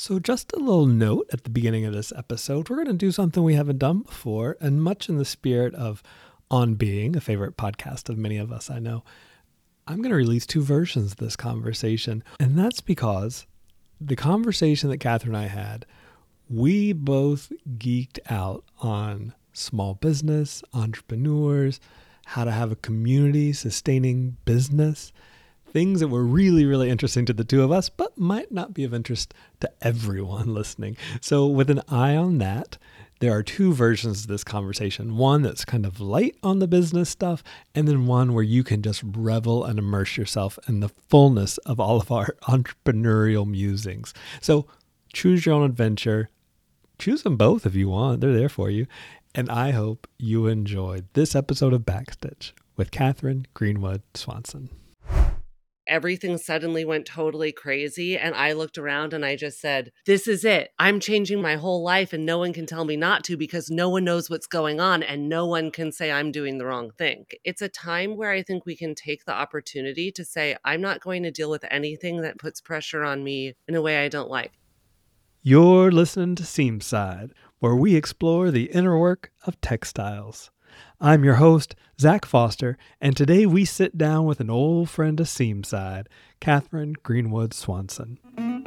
So just a little note at the beginning of this episode, we're going to do something we haven't done before, and much in the spirit of On Being, a favorite podcast of many of us I know, I'm going to release two versions of this conversation. And that's because the conversation that Catherine and I had, we both geeked out on small business, entrepreneurs, how to have a community sustaining business. Things that were really, really interesting to the two of us, but might not be of interest to everyone listening. So with an eye on that, there are two versions of this conversation. One that's kind of light on the business stuff, and then one where you can just revel and immerse yourself in the fullness of all of our entrepreneurial musings. So choose your own adventure. Choose them both if you want. They're there for you. And I hope you enjoyed this episode of Backstitch with Catherine Greenwood Swanson. Everything suddenly went totally crazy. And I looked around and I just said, this is it. I'm changing my whole life and no one can tell me not to because no one knows what's going on and no one can say I'm doing the wrong thing. It's a time where I think we can take the opportunity to say, I'm not going to deal with anything that puts pressure on me in a way I don't like. You're listening to Seamside, where we explore the inner work of textiles. I'm your host, Zach Foster, and today we sit down with an old friend of Seamside, Catherine Greenwood Swanson.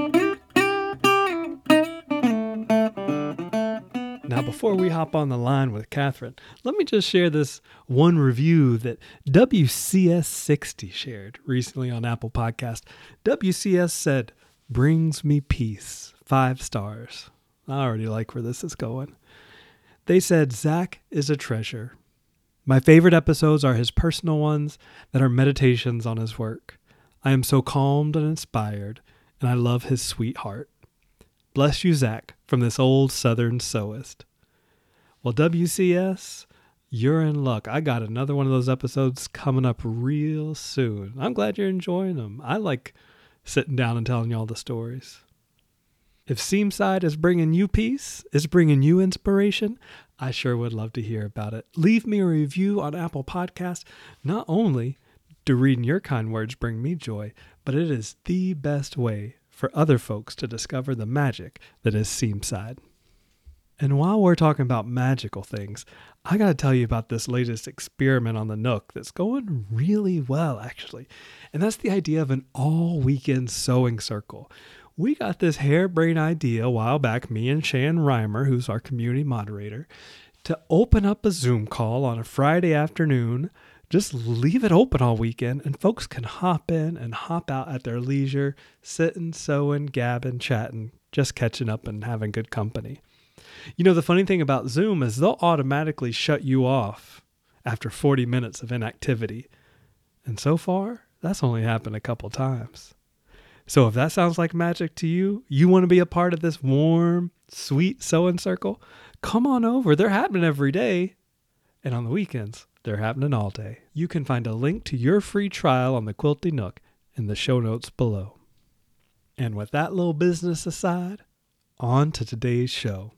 Now, before we hop on the line with Catherine, let me just share this one review that WCS60 shared recently on Apple Podcast. WCS said, "Brings me peace, 5 stars. I already like where this is going. They said, Zach is a treasure. My favorite episodes are his personal ones that are meditations on his work. I am so calmed and inspired, and I love his sweet heart. Bless you, Zach, from this old Southern sewist." Well, WCS, you're in luck. I got another one of those episodes coming up real soon. I'm glad you're enjoying them. I like sitting down and telling you all the stories. If Seamside is bringing you peace, is bringing you inspiration, I sure would love to hear about it. Leave me a review on Apple Podcasts. Not only do reading your kind words bring me joy, but it is the best way for other folks to discover the magic that is Seamside. And while we're talking about magical things, I got to tell you about this latest experiment on the Nook that's going really well, actually. And that's the idea of an all-weekend sewing circle. We got this harebrained idea a while back, me and Shan Reimer, who's our community moderator, to open up a Zoom call on a Friday afternoon. Just leave it open all weekend, and folks can hop in and hop out at their leisure, sitting, sewing, gabbing, chatting, just catching up and having good company. You know, the funny thing about Zoom is they'll automatically shut you off after 40 minutes of inactivity. And so far, that's only happened a couple times. So if that sounds like magic to you, you want to be a part of this warm, sweet sewing circle, come on over. They're happening every day. And on the weekends, they're happening all day. You can find a link to your free trial on the Quilty Nook in the show notes below. And with that little business aside, on to today's show.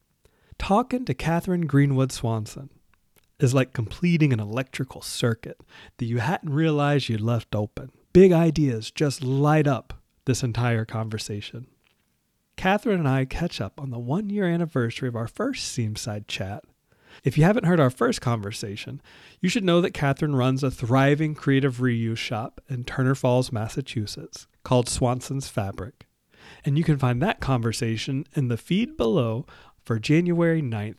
Talking to Catherine Greenwood Swanson is like completing an electrical circuit that you hadn't realized you'd left open. Big ideas just light up this entire conversation. Catherine and I catch up on the 1-year anniversary of our first Seamside chat. If you haven't heard our first conversation, you should know that Catherine runs a thriving creative reuse shop in Turner Falls, Massachusetts, called Swanson's Fabric. And you can find that conversation in the feed below for January 9th,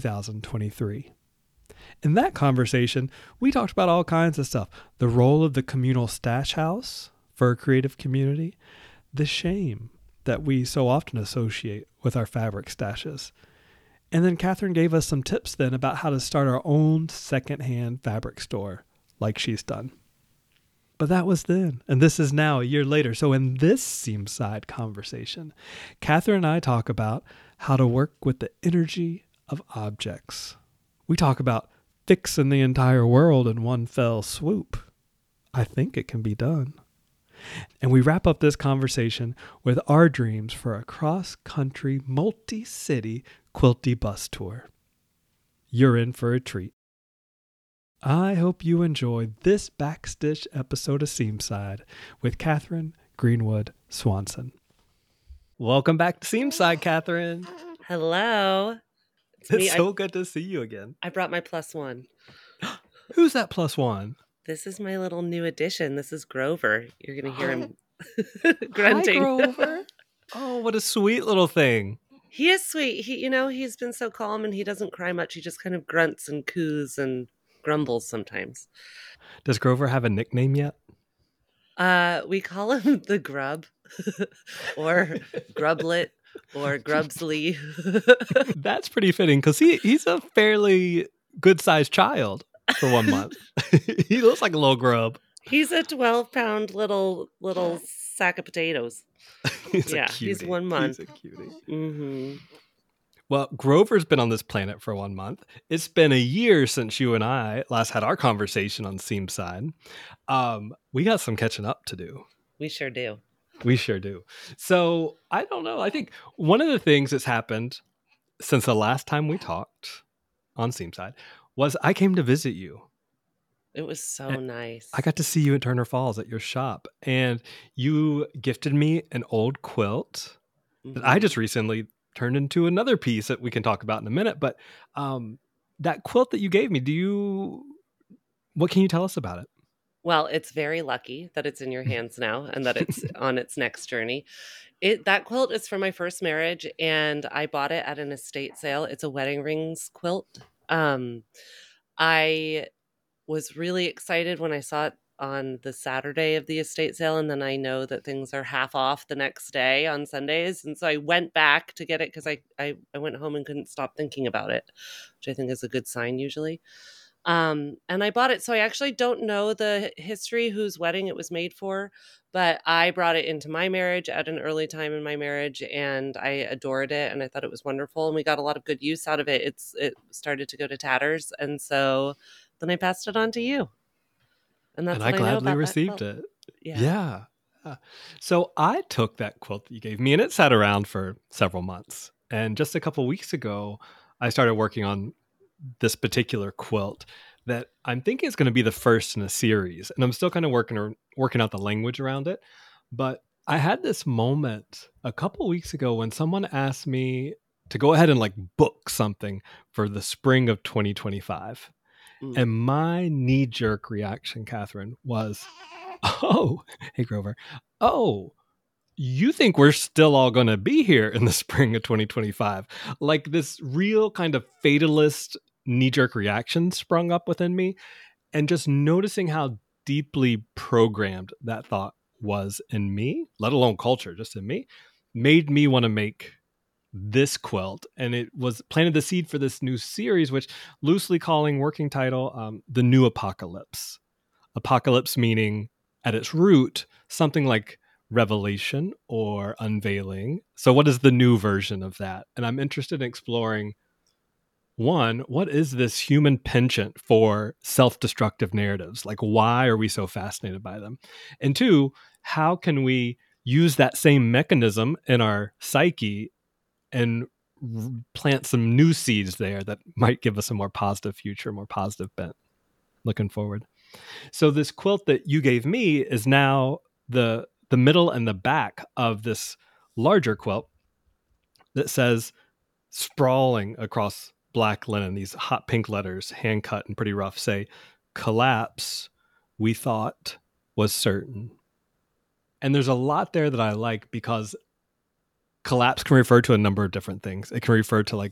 2023. In that conversation, we talked about all kinds of stuff. The role of the communal stash house for a creative community, the shame that we so often associate with our fabric stashes. And then Catherine gave us some tips then about how to start our own secondhand fabric store like she's done. But that was then, and this is now a year later. So in this Seamside conversation, Catherine and I talk about how to work with the energy of objects. We talk about fixing the entire world in one fell swoop. I think it can be done. And we wrap up this conversation with our dreams for a cross-country, multi-city Quilty bus tour. You're in for a treat. I hope you enjoyed this Backstitch episode of Seamside with Catherine Greenwood Swanson. Welcome back to Seamside, Catherine. Hello. It's me. So good to see you again. I brought my +1. Who's that +1? This is my little new addition. This is Grover. You're going to hear him grunting. Hi, Grover. Oh, what a sweet little thing. He is sweet. He's been so calm and he doesn't cry much. He just kind of grunts and coos and grumbles sometimes. Does Grover have a nickname yet? We call him the Grub or Grublet or Grubsley. That's pretty fitting because he's a fairly good-sized child for 1 month. He looks like a little grub. He's a 12-pound little sack of potatoes. He's 1 month. He's a cutie. Mm-hmm. Well, Grover's been on this planet for 1 month. It's been a year since you and I last had our conversation on Seamside. We got some catching up to do. We sure do. We sure do. So, I don't know. I think one of the things that's happened since the last time we talked on Seamside was I came to visit you. It was so nice. I got to see you at Turner Falls at your shop, and you gifted me an old quilt that I just recently turned into another piece that we can talk about in a minute. But that quilt that you gave me, what can you tell us about it? Well, it's very lucky that it's in your hands now and that it's on its next journey. That quilt is from my first marriage, and I bought it at an estate sale. It's a wedding rings quilt. I was really excited when I saw it on the Saturday of the estate sale, and then I know that things are half off the next day on Sundays, and so I went back to get it because I went home and couldn't stop thinking about it, which I think is a good sign usually. And I bought it. So I actually don't know the history, whose wedding it was made for, but I brought it into my marriage at an early time in my marriage, and I adored it, and I thought it was wonderful, and we got a lot of good use out of it. It started to go to tatters, and so then I passed it on to you. And that's I gladly received it. Yeah. So I took that quilt that you gave me, and it sat around for several months. And just a couple of weeks ago, I started working on this particular quilt that I'm thinking is going to be the first in a series. And I'm still kind of working out the language around it. But I had this moment a couple of weeks ago when someone asked me to go ahead and book something for the spring of 2025. And my knee-jerk reaction, Catherine, was, oh, hey, Grover. Oh, you think we're still all going to be here in the spring of 2025? Like this real kind of fatalist knee-jerk reaction sprung up within me. And just noticing how deeply programmed that thought was in me, let alone culture, just in me, made me want to make this quilt, and it was planted the seed for this new series, which loosely calling working title The New Apocalypse. Apocalypse meaning at its root something like revelation or unveiling. So what is the new version of that? And I'm interested in exploring, one, what is this human penchant for self-destructive narratives? Like, why are we so fascinated by them? And two, how can we use that same mechanism in our psyche and plant some new seeds there that might give us a more positive future, more positive bent. Looking forward. So this quilt that you gave me is now the middle and the back of this larger quilt that says, sprawling across black linen, these hot pink letters, hand cut and pretty rough, say, collapse we thought was certain. And there's a lot there that I like because collapse can refer to a number of different things. It can refer to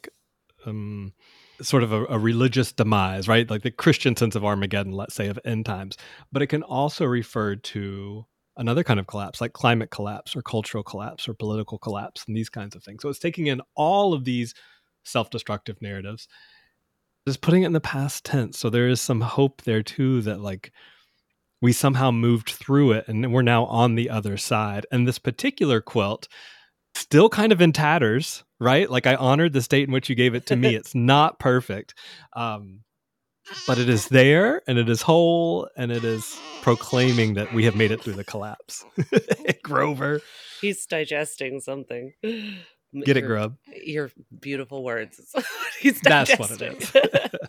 sort of a religious demise, right? Like the Christian sense of Armageddon, let's say, of end times. But it can also refer to another kind of collapse, like climate collapse or cultural collapse or political collapse and these kinds of things. So it's taking in all of these self-destructive narratives, just putting it in the past tense. So there is some hope there too that we somehow moved through it and we're now on the other side. And this particular quilt, still kind of in tatters, right? Like I honored the state in which you gave it to me. It's not perfect, but it is there and it is whole and it is proclaiming that we have made it through the collapse. Grover. He's digesting something. Get it, Grub. Your beautiful words. He's digesting. That's what it is.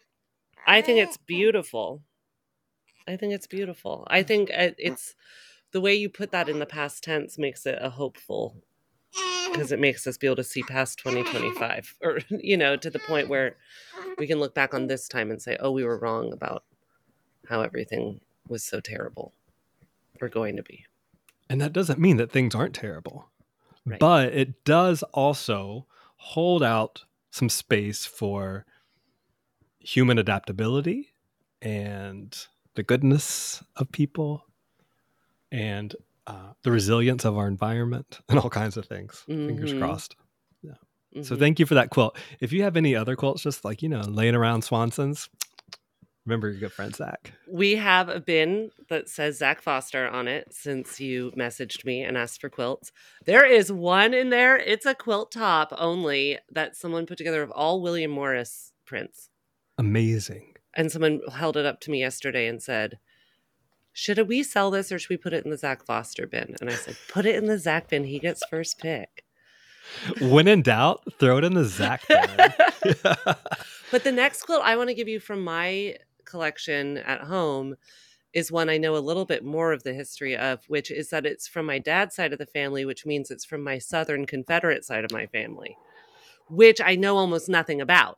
I think it's beautiful. I think it's the way you put that in the past tense makes it a hopeful, because it makes us be able to see past 2025, or, to the point where we can look back on this time and say, oh, we were wrong about how everything was so terrible or going to be. And that doesn't mean that things aren't terrible, Right. but it does also hold out some space for human adaptability and the goodness of people and the resilience of our environment and all kinds of things. Fingers crossed. Yeah. So thank you for that quilt. If you have any other quilts, just like, laying around Swanson's, remember your good friend Zach. We have a bin that says Zach Foster on it since you messaged me and asked for quilts. There is one in there. It's a quilt top only that someone put together of all William Morris prints. Amazing. And someone held it up to me yesterday and said, should we sell this or should we put it in the Zach Foster bin? And I said, put it in the Zach bin. He gets first pick. When in doubt, throw it in the Zach bin. But the next quilt I want to give you from my collection at home is one I know a little bit more of the history of, which is that it's from my dad's side of the family, which means it's from my Southern Confederate side of my family, which I know almost nothing about.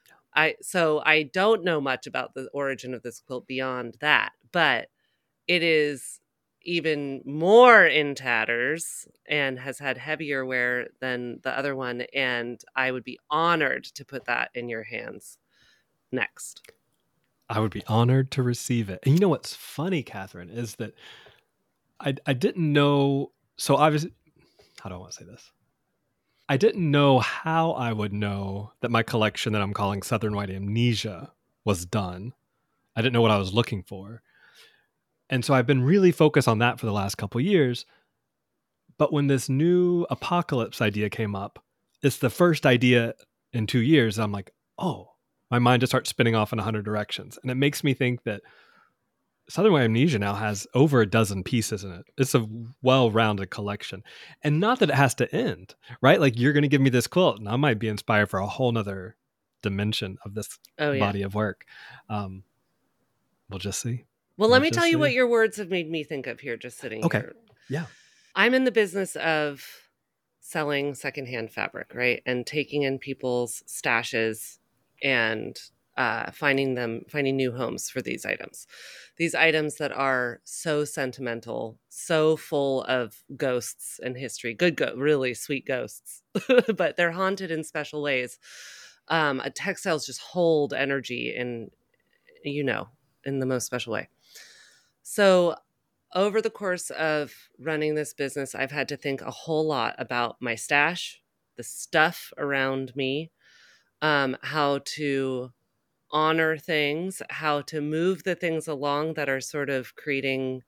So I don't know much about the origin of this quilt beyond that, but it is even more in tatters and has had heavier wear than the other one. And I would be honored to put that in your hands next. I would be honored to receive it. And you know what's funny, Catherine, is that I didn't know. So obviously, how do I want to say this? I didn't know how I would know that my collection that I'm calling Southern White Amnesia was done. I didn't know what I was looking for. And so I've been really focused on that for the last couple of years. But when this new apocalypse idea came up, it's the first idea in 2 years. I'm like, oh, my mind just starts spinning off in 100 directions. And it makes me think that Southern White Amnesia now has over a dozen pieces in it. It's a well-rounded collection. And not that it has to end, right? Like, you're going to give me this quilt and I might be inspired for a whole nother dimension of this body of work. We'll just see. Well, let me tell you what your words have made me think of here, just sitting here. Yeah. I'm in the business of selling secondhand fabric, right? And taking in people's stashes and finding new homes for these items. These items that are so sentimental, so full of ghosts and history, really sweet ghosts, but they're haunted in special ways. Textiles just hold energy in the most special way. So over the course of running this business, I've had to think a whole lot about my stash, the stuff around me, how to honor things, how to move the things along that are sort of creating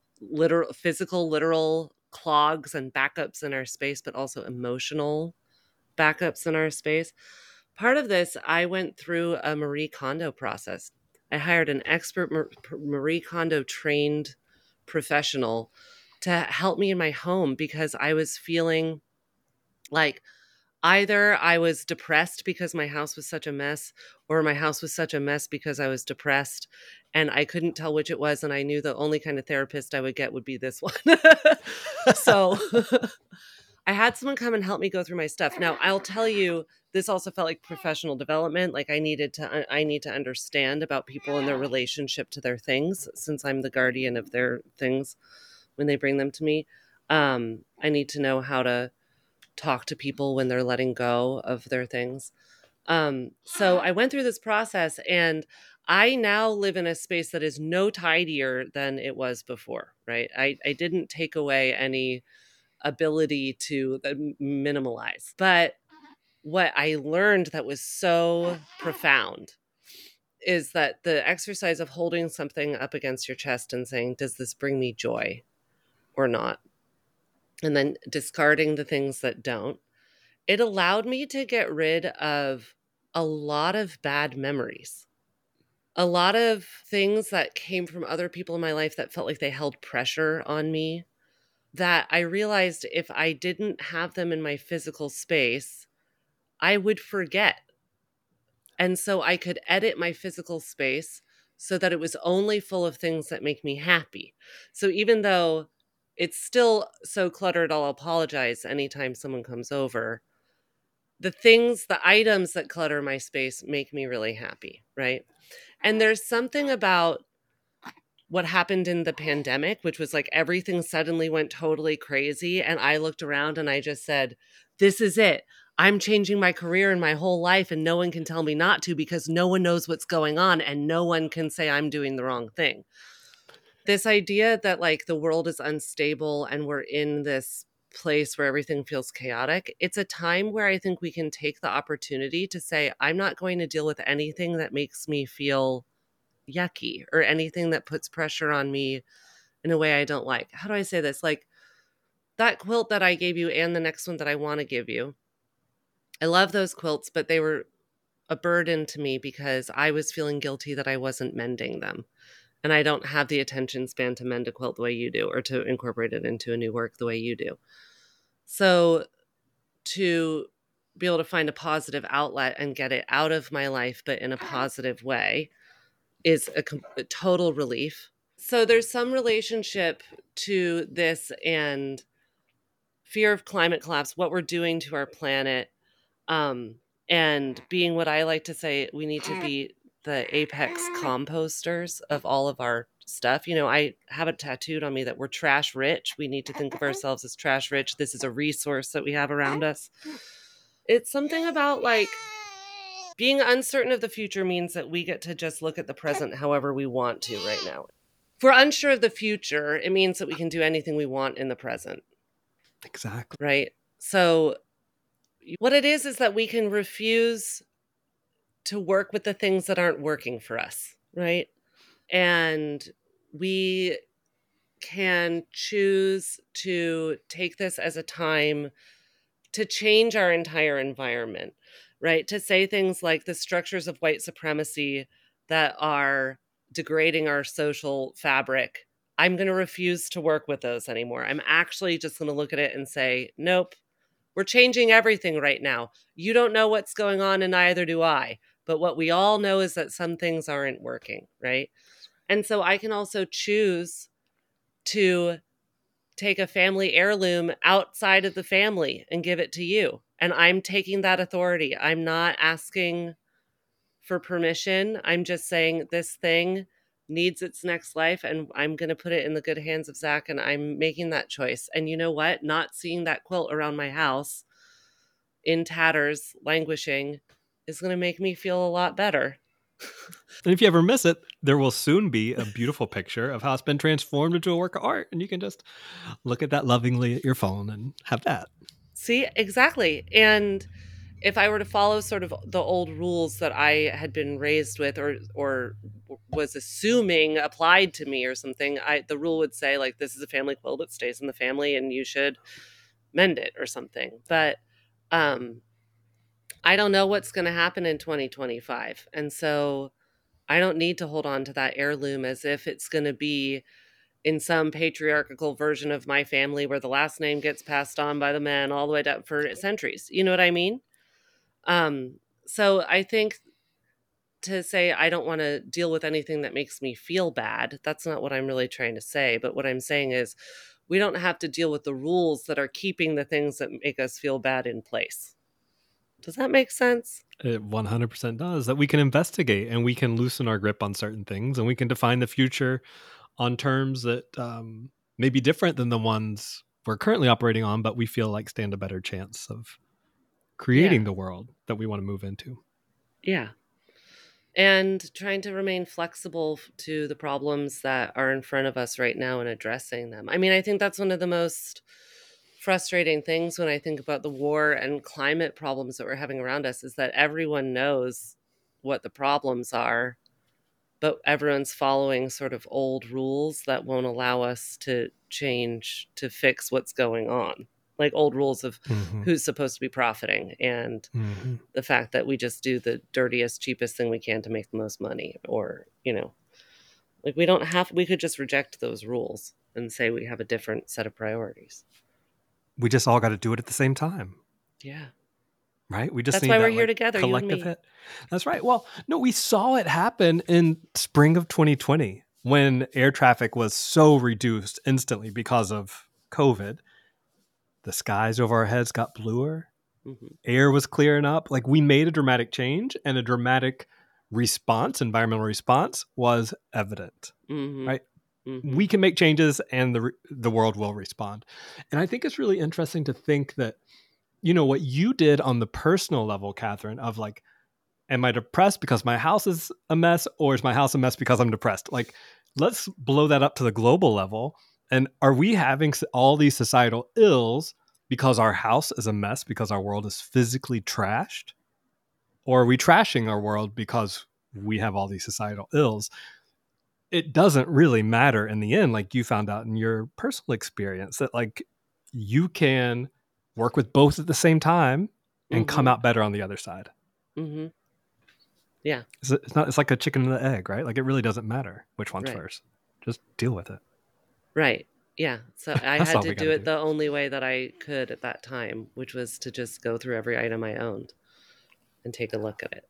literal clogs and backups in our space, but also emotional backups in our space. Part of this, I went through a Marie Kondo process. I hired an expert Marie Kondo trained professional to help me in my home because I was feeling like either I was depressed because my house was such a mess, or my house was such a mess because I was depressed, and I couldn't tell which it was, and I knew the only kind of therapist I would get would be this one. So I had someone come and help me go through my stuff. Now, I'll tell you, this also felt like professional development. Like I need to understand about people and their relationship to their things, since I'm the guardian of their things when they bring them to me. I need to know how to talk to people when they're letting go of their things. So I went through this process, and I now live in a space that is no tidier than it was before, right? I didn't take away any ability to minimalize. But what I learned that was so profound is that the exercise of holding something up against your chest and saying, does this bring me joy or not? And then discarding the things that don't. It allowed me to get rid of a lot of bad memories. A lot of things that came from other people in my life that felt like they held pressure on me, that I realized if I didn't have them in my physical space, I would forget. And so I could edit my physical space so that it was only full of things that make me happy. So even though it's still so cluttered, I'll apologize anytime someone comes over. The items that clutter my space make me really happy, right? And there's something about what happened in the pandemic, which was like everything suddenly went totally crazy. And I looked around and I just said, this is it. I'm changing my career and my whole life, and no one can tell me not to because no one knows what's going on and no one can say I'm doing the wrong thing. This idea that like the world is unstable and we're in this place where everything feels chaotic, it's a time where I think we can take the opportunity to say, I'm not going to deal with anything that makes me feel yucky or anything that puts pressure on me in a way I don't like. How do I say this? Like that quilt that I gave you and the next one that I want to give you. I love those quilts, but they were a burden to me because I was feeling guilty that I wasn't mending them. And I don't have the attention span to mend a quilt the way you do or to incorporate it into a new work the way you do. So to be able to find a positive outlet and get it out of my life, but in a positive way, is a total relief. So there's some relationship to this and fear of climate collapse, what we're doing to our planet, and being what I like to say, we need to be the apex composters of all of our stuff. You know, I have it tattooed on me that we're trash rich. We need to think of ourselves as trash rich. This is a resource that we have around us. It's something about like being uncertain of the future means that we get to just look at the present however we want to right now. If we're unsure of the future, it means that we can do anything we want in the present. Exactly. Right? So what it is that we can refuse to work with the things that aren't working for us, right? And we can choose to take this as a time to change our entire environment, right? To say things like the structures of white supremacy that are degrading our social fabric, I'm going to refuse to work with those anymore. I'm actually just going to look at it and say, nope, we're changing everything right now. You don't know what's going on, and neither do I. But what we all know is that some things aren't working, right? And so I can also choose to take a family heirloom outside of the family and give it to you. And I'm taking that authority. I'm not asking for permission. I'm just saying this thing needs its next life, and I'm going to put it in the good hands of Zach, and I'm making that choice. And you know what? Not seeing that quilt around my house in tatters, languishing, is going to make me feel a lot better. And if you ever miss it, there will soon be a beautiful picture of how it's been transformed into a work of art. And you can just look at that lovingly at your phone and have that. See, exactly. And if I were to follow sort of the old rules that I had been raised with or was assuming applied to me or something, the rule would say like, this is a family quilt, it stays in the family and you should mend it or something. But I don't know what's going to happen in 2025. And so I don't need to hold on to that heirloom as if it's going to be in some patriarchal version of my family where the last name gets passed on by the men all the way down for centuries. You know what I mean? So I think to say I don't want to deal with anything that makes me feel bad, that's not what I'm really trying to say. But what I'm saying is we don't have to deal with the rules that are keeping the things that make us feel bad in place. Does that make sense? It 100% does. That we can investigate and we can loosen our grip on certain things and we can define the future on terms that may be different than the ones we're currently operating on, but we feel like stand a better chance of creating the world that we want to move into. Yeah. And trying to remain flexible to the problems that are in front of us right now and addressing them. I mean, I think that's one of the most frustrating things when I think about the war and climate problems that we're having around us is that everyone knows what the problems are, but everyone's following sort of old rules that won't allow us to change to fix what's going on. Like old rules of who's supposed to be profiting and the fact that we just do the dirtiest, cheapest thing we can to make the most money. Or, you know, like we could just reject those rules and say we have a different set of priorities. We just all got to do it at the same time. Yeah. Right? We just That's need why that, we're here together, collective you and me. hit. That's right. Well, no, we saw it happen in spring of 2020 when air traffic was so reduced instantly because of COVID, the skies over our heads got bluer, Mm-hmm. air was clearing up. Like, we made a dramatic change, and a dramatic response, environmental response, was evident, Mm-hmm. right? Mm-hmm. We can make changes, and the world will respond. And I think it's really interesting to think that, what you did on the personal level, Catherine, of like, am I depressed because my house is a mess, or is my house a mess because I'm depressed? Like, let's blow that up to the global level. And are we having all these societal ills because our house is a mess, because our world is physically trashed? Or are we trashing our world because we have all these societal ills? It doesn't really matter in the end. Like, you found out in your personal experience that, like, you can work with both at the same time and come Mm-hmm. out better on the other side. Mm-hmm. Yeah. It's like a chicken and the egg, right? Like, it really doesn't matter which one's Right. first. Just deal with it. Right. Yeah. So I That's had all to we got do to it do. the only way that I could at that time, which was to just go through every item I owned and take a look at it.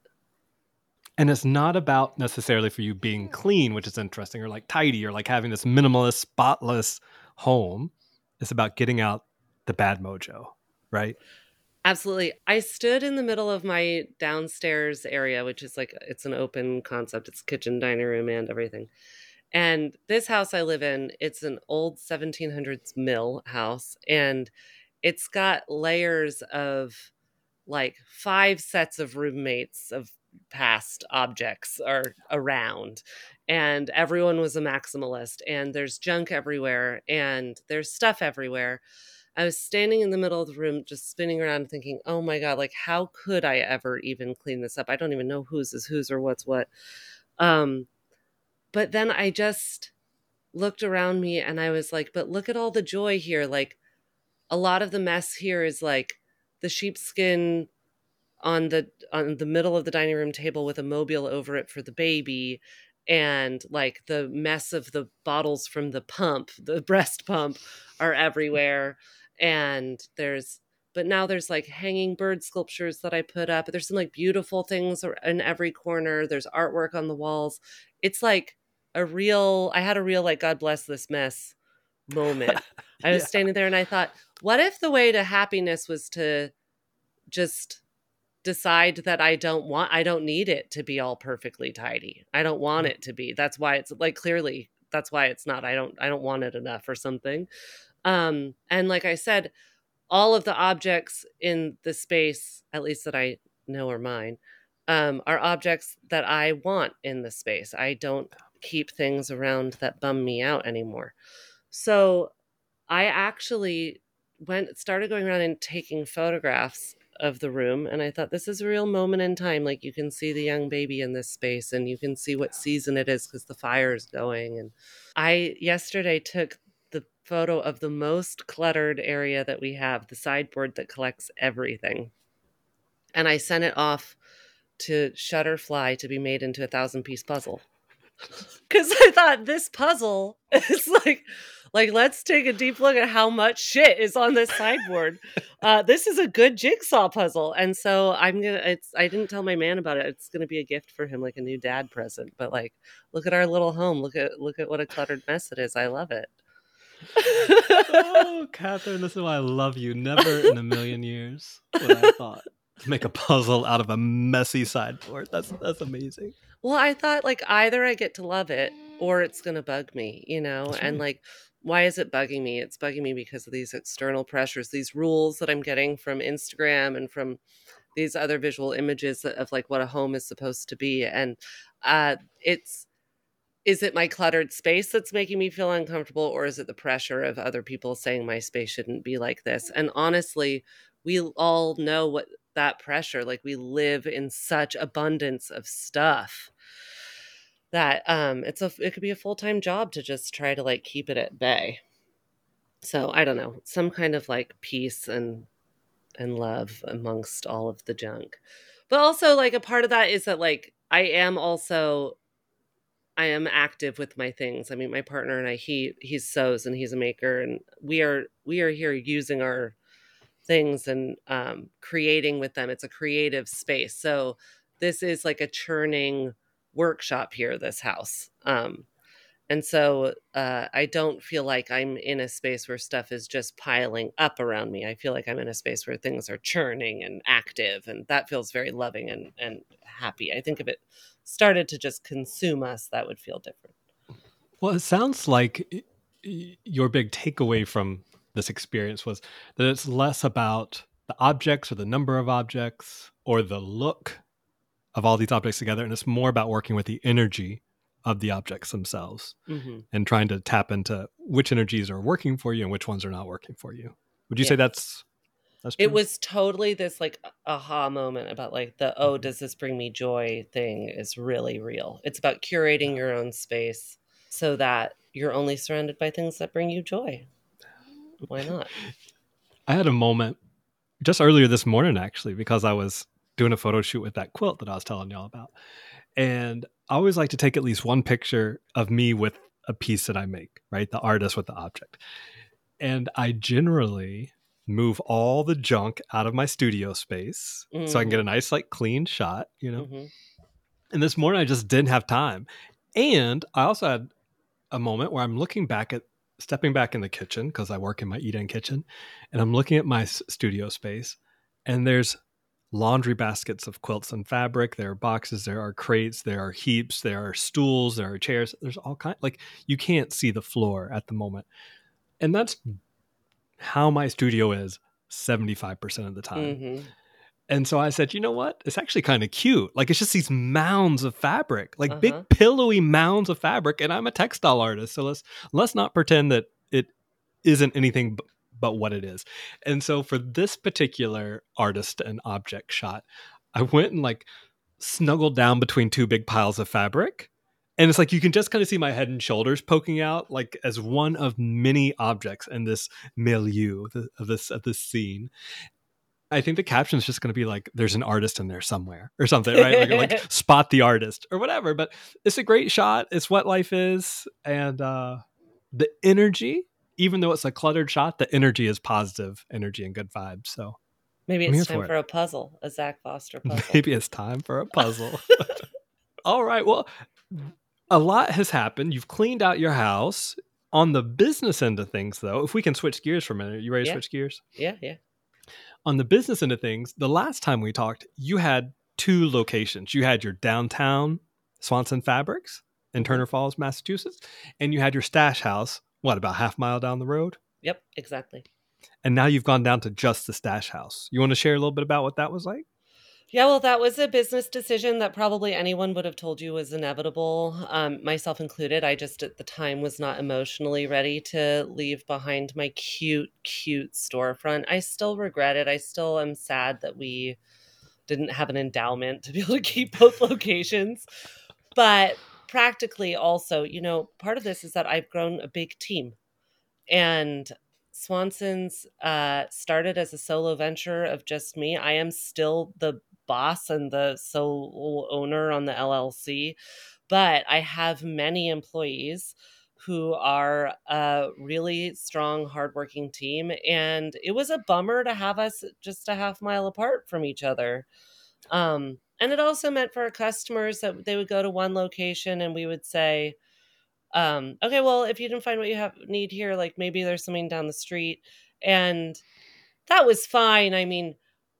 And it's not about necessarily for you being clean, which is interesting, or like tidy, or like having this minimalist, spotless home. It's about getting out the bad mojo, right? Absolutely. I stood in the middle of my downstairs area, which is like, it's an open concept. It's kitchen, dining room, and everything. And this house I live in, it's an old 1700s mill house. And it's got layers of like 5 sets of roommates of past objects are around. And everyone was a maximalist. And there's junk everywhere. And there's stuff everywhere. I was standing in the middle of the room, just spinning around thinking, oh my God, like, how could I ever even clean this up? I don't even know whose is whose or what's what. Um, but then I just looked around me and I was like, but look at all the joy here. Like, a lot of the mess here is like the sheepskin on the middle of the dining room table with a mobile over it for the baby, and like the mess of the bottles from the pump, the breast pump, are everywhere. And now there's like hanging bird sculptures that I put up. There's some like beautiful things in every corner. There's artwork on the walls. It's like I had a real like God bless this mess moment. I was Yeah. standing there and I thought, what if the way to happiness was to just decide that I don't need it to be all perfectly tidy. I don't want it to be. That's why it's like, clearly that's why it's not. I don't want it enough or something. And like I said, all of the objects in the space, at least that I know are mine, are objects that I want in the space. I don't keep things around that bum me out anymore. So I actually started going around and taking photographs of the room, and I thought, this is a real moment in time. Like, you can see the young baby in this space, and you can see what season it is because the fire is going. And I yesterday took the photo of the most cluttered area that we have, the sideboard that collects everything, and I sent it off to Shutterfly to be made into a 1,000-piece puzzle. Because I thought, this puzzle is like, let's take a deep look at how much shit is on this sideboard. This is a good jigsaw puzzle. And so I didn't tell my man about it. It's gonna be a gift for him, like a new dad present. But like, look at our little home. Look at what a cluttered mess it is. I love it. Oh, Catherine, this is why I love you. Never in a million years would I thought to make a puzzle out of a messy sideboard. That's amazing. Well, I thought, like, either I get to love it or it's going to bug me, That's and right. like, why is it bugging me? It's bugging me because of these external pressures, these rules that I'm getting from Instagram and from these other visual images of like what a home is supposed to be. And it's, is it my cluttered space that's making me feel uncomfortable, or is it the pressure of other people saying my space shouldn't be like this? And honestly, we all know what that pressure, like, we live in such abundance of stuff that it could be a full-time job to just try to like keep it at bay. So I don't know, some kind of like peace and love amongst all of the junk. But also, like, a part of that is that like I am active with my things. I mean, my partner and I, he sews and he's a maker, and we are here using our things and creating with them. It's a creative space. So this is like a churning workshop here, this house. And so I don't feel like I'm in a space where stuff is just piling up around me. I feel like I'm in a space where things are churning and active, and that feels very loving and happy. I think if it started to just consume us, that would feel different. Well, it sounds like your big takeaway from this experience was that it's less about the objects or the number of objects or the look of all these objects together, and it's more about working with the energy of the objects themselves Mm-hmm. and trying to tap into which energies are working for you and which ones are not working for you. Would you say Yes. that's It true? was totally this like aha moment about like the, oh, does this bring me joy thing is really real. It's about curating your own space so that you're only surrounded by things that bring you joy. Why not? I had a moment just earlier this morning, actually, because I was doing a photo shoot with that quilt that I was telling y'all about. And I always like to take at least one picture of me with a piece that I make, right? The artist with the object. And I generally move all the junk out of my studio space so I can get Mm-hmm. a nice, like, clean shot, you know? Mm-hmm. And this morning I just didn't have time. And I also had a moment where I'm looking back at stepping back in the kitchen because I work in my eat-in kitchen, and I'm looking at my studio space, and there's laundry baskets of quilts and fabric. There are boxes, there are crates, there are heaps, there are stools, there are chairs. There's all kind, like, you can't see the floor at the moment, and that's how my studio is 75% of the time. Mm-hmm. And so I said, you know what? It's actually kind of cute. Like, it's just these mounds of fabric, like Uh-huh. big pillowy mounds of fabric. And I'm a textile artist, so let's not pretend that it isn't anything but what it is. And so for this particular artist and object shot, I went and like snuggled down between two big piles of fabric. And it's like you can just kind of see my head and shoulders poking out, like as one of many objects in this milieu of this scene. I think the caption is just going to be like, "There's an artist in there somewhere" or something, right? Like spot the artist or whatever. But it's a great shot. It's what life is, and the energy, even though it's a cluttered shot, the energy is positive energy and good vibes. So Maybe I'm here it's time for it. for a puzzle, a Zach Foster puzzle. Maybe it's time for a puzzle. All right. Well, a lot has happened. You've cleaned out your house. On the business end of things, though, if we can switch gears for a minute, you ready to Yeah. switch gears? Yeah. Yeah. On the business end of things, the last time we talked, you had two locations. You had your downtown Swanson Fabrics in Mm-hmm. Turner Falls, Massachusetts, and you had your stash house, what, about half mile down the road? Yep. Exactly. And now you've gone down to just the stash house. You want to share a little bit about what that was like? Yeah, well, that was a business decision that probably anyone would have told you was inevitable, myself included. I just at the time was not emotionally ready to leave behind my cute, cute storefront. I still regret it. I still am sad that we didn't have an endowment to be able to keep both locations. But practically, also, part of this is that I've grown a big team. And Swanson's started as a solo venture of just me. I am still the boss and the sole owner on the LLC, but I have many employees who are a really strong, hardworking team. And it was a bummer to have us just a half mile apart from each other. And it also meant for our customers that they would go to one location and we would say, okay, well, if you didn't find what you need here, like maybe there's something down the street. And that was fine. I mean,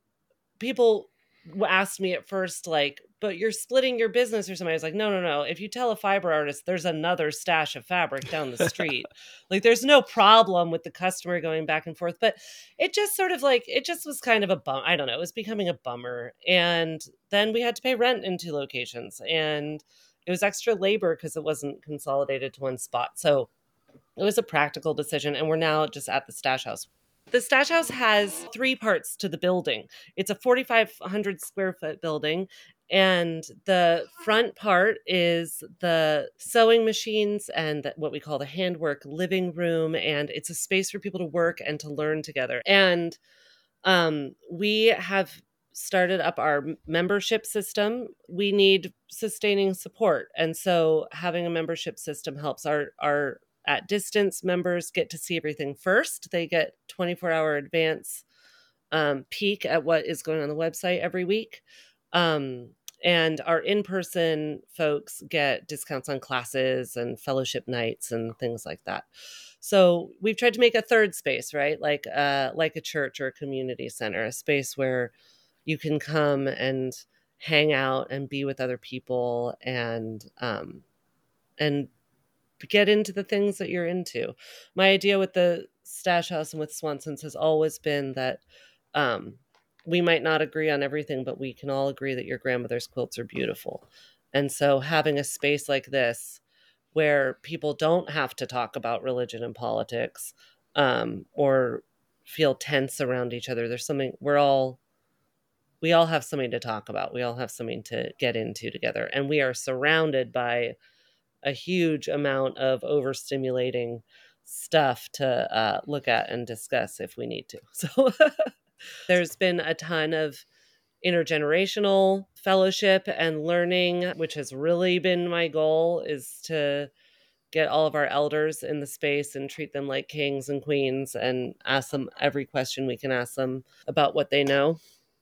people asked me at first, like, but you're splitting your business or something. I was like, no, no, no. If you tell a fiber artist there's another stash of fabric down the street, like there's no problem with the customer going back and forth. But it just sort of like, it just was kind of a bum. I don't know. It was becoming a bummer. And then we had to pay rent in two locations. And it was extra labor because it wasn't consolidated to one spot. So it was a practical decision. And we're now just at the stash house. The Stash House has three parts to the building. It's a 4,500 square foot building. And the front part is the sewing machines and what we call the handwork living room. And it's a space for people to work and to learn together. And we have started up our membership system. We need sustaining support. And so having a membership system helps our at distance members get to see everything first. They get 24-hour advance peek at what is going on the website every week. And our in-person folks get discounts on classes and fellowship nights and things like that. So we've tried to make a third space, right? Like a church or a community center, a space where you can come and hang out and be with other people and get into the things that you're into. My idea with the Stash House and with Swanson's has always been that um, we might not agree on everything, but we can all agree that your grandmother's quilts are beautiful. And so having a space like this where people don't have to talk about religion and politics or feel tense around each other. There's something we all have something to talk about. We all have something to get into together. And we are surrounded by a huge amount of overstimulating stuff to look at and discuss if we need to. So there's been a ton of intergenerational fellowship and learning, which has really been my goal, is to get all of our elders in the space and treat them like kings and queens and ask them every question we can ask them about what they know.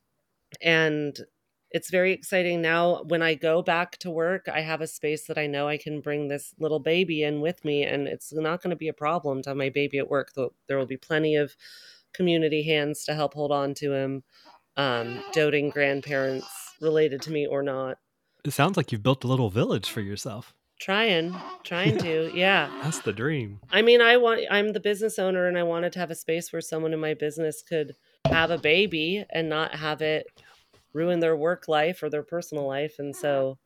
And it's very exciting now. When I go back to work, I have a space that I know I can bring this little baby in with me, and it's not going to be a problem to have my baby at work. There will be plenty of community hands to help hold on to him, doting grandparents related to me or not. It sounds like you've built a little village for yourself. Trying to, yeah. That's the dream. I mean, I'm the business owner, and I wanted to have a space where someone in my business could have a baby and not have it ruin their work life or their personal life. And so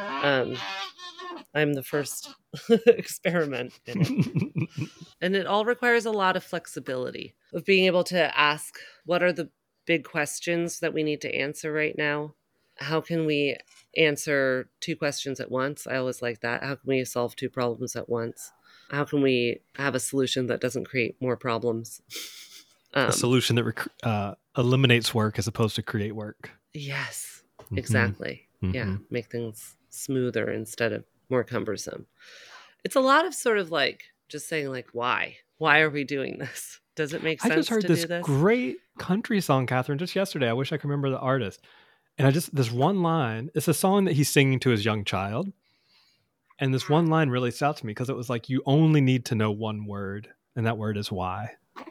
I'm the first experiment in it. And it all requires a lot of flexibility of being able to ask, what are the big questions that we need to answer right now? How can we answer two questions at once? I always like that. How can we solve two problems at once? How can we have a solution that doesn't create more problems? A solution that eliminates work as opposed to create work. Yes, exactly. Mm-hmm. Yeah, make things smoother instead of more cumbersome. It's a lot of sort of like just saying like, why? Why are we doing this? Does it make sense? I just heard this great country song, Catherine, just yesterday. I wish I could remember the artist. And this one line, it's a song that he's singing to his young child. And this one line really stood out to me because it was like, you only need to know one word, and that word is why.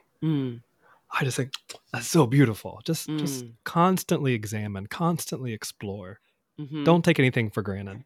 I just think that's so beautiful. Just constantly examine, constantly explore. Don't take anything for granted.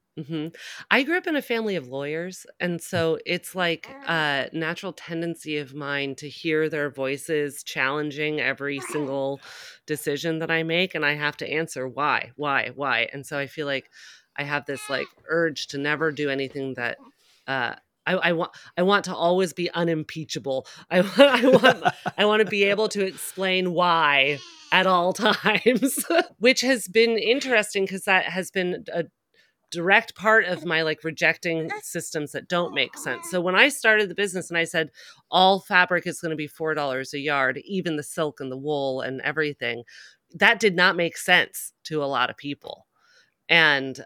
I grew up in a family of lawyers, and so it's like a natural tendency of mine to hear their voices challenging every single decision that I make, and I have to answer why. And so I feel like I have this like urge to never do anything that I want to always be unimpeachable. I want to be able to explain why at all times, which has been interesting because that has been a direct part of my like rejecting systems that don't make sense. So when I started the business and I said all fabric is going to be $4 a yard, even the silk and the wool and everything, that did not make sense to a lot of people. And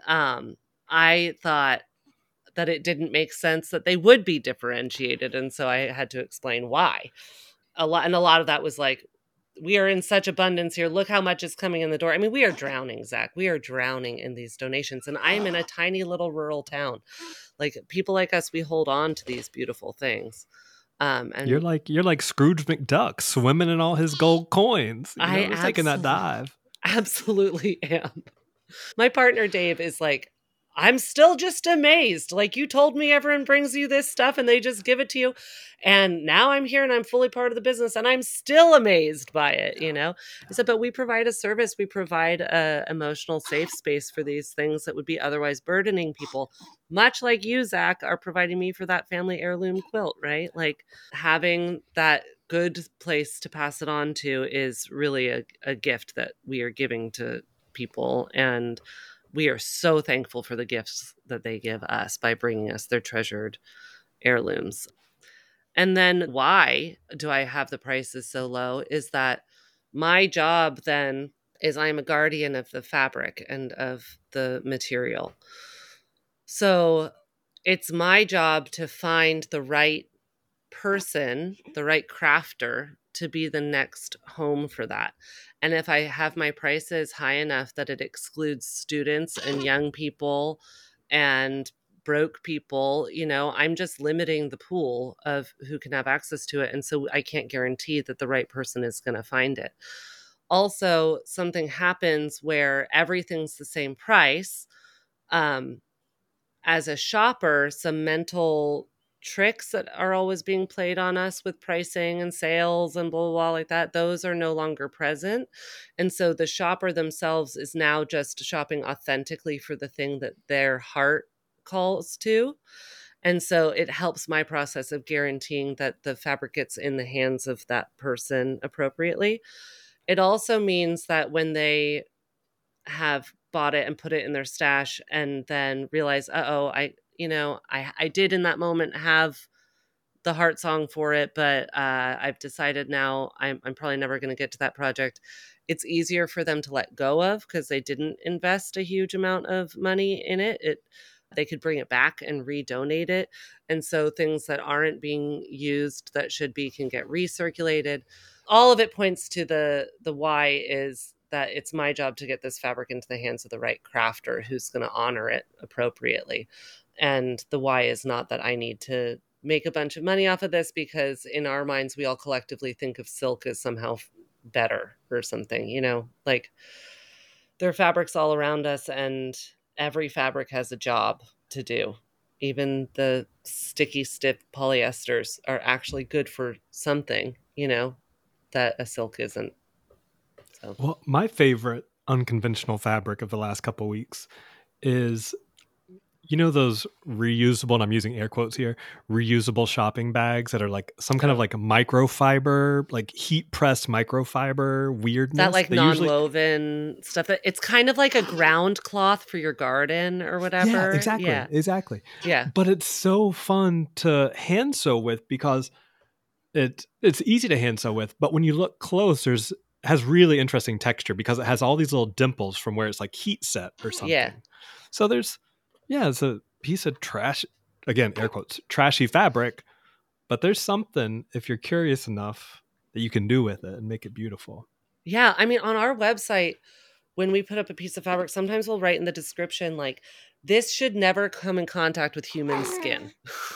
I thought that it didn't make sense that they would be differentiated. And so I had to explain why. A lot of that was like, we are in such abundance here. Look how much is coming in the door. I mean, we are drowning, Zach. We are drowning in these donations. And I am in a tiny little rural town. Like people like us, we hold on to these beautiful things. And you're like Scrooge McDuck swimming in all his gold coins. I taking that dive. Absolutely am. My partner, Dave, is like, I'm still just amazed. Like you told me everyone brings you this stuff and they just give it to you. And now I'm here and I'm fully part of the business and I'm still amazed by it, you know? I said, but we provide a service. We provide a emotional safe space for these things that would be otherwise burdening people, much like you, Zach, are providing me for that family heirloom quilt, right? Like having that good place to pass it on to is really a gift that we are giving to people. And we are so thankful for the gifts that they give us by bringing us their treasured heirlooms. And then why do I have the prices so low is that my job then is I'm a guardian of the fabric and of the material. So it's my job to find the right person, the right crafter to be the next home for that. And if I have my prices high enough that it excludes students and young people and broke people, I'm just limiting the pool of who can have access to it. And so I can't guarantee that the right person is going to find it. Also, something happens where everything's the same price. As a shopper, some mental tricks that are always being played on us with pricing and sales and blah, blah, blah, like that, those are no longer present. And so the shopper themselves is now just shopping authentically for the thing that their heart calls to. And so it helps my process of guaranteeing that the fabric gets in the hands of that person appropriately. It also means that when they have bought it and put it in their stash and then realize, I did in that moment have the heart song for it, but I've decided now I'm probably never going to get to that project. It's easier for them to let go of because they didn't invest a huge amount of money in it. They could bring it back and redonate it. And so things that aren't being used that should be can get recirculated. All of it points to the why is that it's my job to get this fabric into the hands of the right crafter who's going to honor it appropriately. And the why is not that I need to make a bunch of money off of this, because in our minds, we all collectively think of silk as somehow better or something, like there are fabrics all around us and every fabric has a job to do. Even the sticky, stiff polyesters are actually good for something, that a silk isn't. So. Well, my favorite unconventional fabric of the last couple of weeks is, those reusable, and I'm using air quotes here, reusable shopping bags that are like some kind of like microfiber, like heat pressed microfiber weirdness. That like non-woven stuff. That it's kind of like a ground cloth for your garden or whatever. Yeah, exactly. Yeah. But it's so fun to hand sew with because it's easy to hand sew with, but when you look close, has really interesting texture because it has all these little dimples from where it's like heat set or something. Yeah. So it's a piece of trash, again, air quotes, trashy fabric, but there's something, if you're curious enough, that you can do with it and make it beautiful. Yeah. I mean, on our website, when we put up a piece of fabric, sometimes we'll write in the description, like, this should never come in contact with human skin.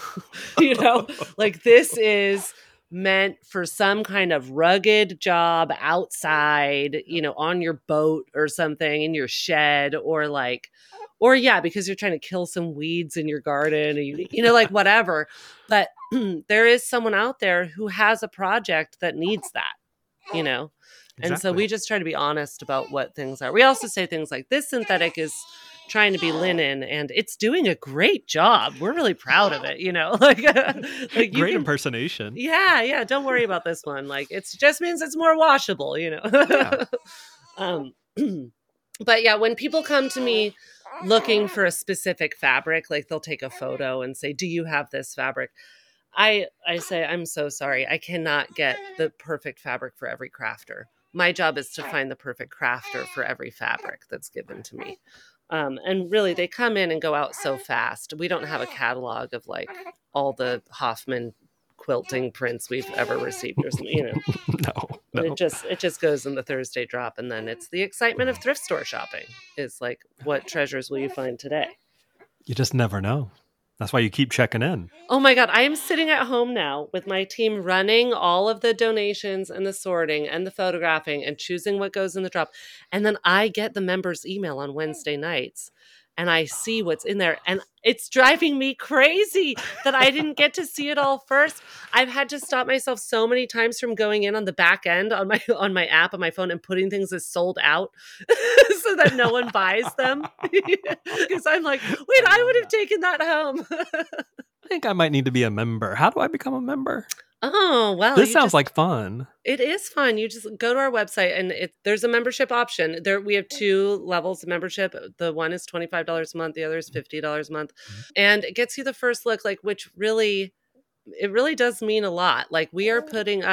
Like this is meant for some kind of rugged job outside, on your boat or something, in your shed, or because you're trying to kill some weeds in your garden, and like whatever. But there is someone out there who has a project that needs that, Exactly. And so we just try to be honest about what things are. We also say things like, this synthetic is trying to be linen and it's doing a great job. We're really proud of it, like great impersonation. Yeah. Don't worry about this one. Like it just means it's more washable, Yeah. But yeah, when people come to me looking for a specific fabric, like they'll take a photo and say, do you have this fabric? I say, I'm so sorry. I cannot get the perfect fabric for every crafter. My job is to find the perfect crafter for every fabric that's given to me. And really, they come in and go out so fast. We don't have a catalog of like all the Hoffman quilting prints we've ever received or something, No. It just goes in the Thursday drop. And then it's the excitement of thrift store shopping is like, what treasures will you find today? You just never know. That's why you keep checking in. Oh my God. I am sitting at home now with my team running all of the donations and the sorting and the photographing and choosing what goes in the drop. And then I get the members' email on Wednesday nights and I see what's in there. And it's driving me crazy that I didn't get to see it all first. I've had to stop myself so many times from going in on the back end on my app on my phone and putting things as sold out so that no one buys them. Because I'm like, wait, I would have taken that home. I think I might need to be a member. How do I become a member? Oh, well. This sounds like fun. It is fun. You just go to our website and there's a membership option. We have two levels of membership. The one is $25 a month. The other is $50 a month. And it gets you the first look, like, which really, it really does mean a lot. Like we are putting up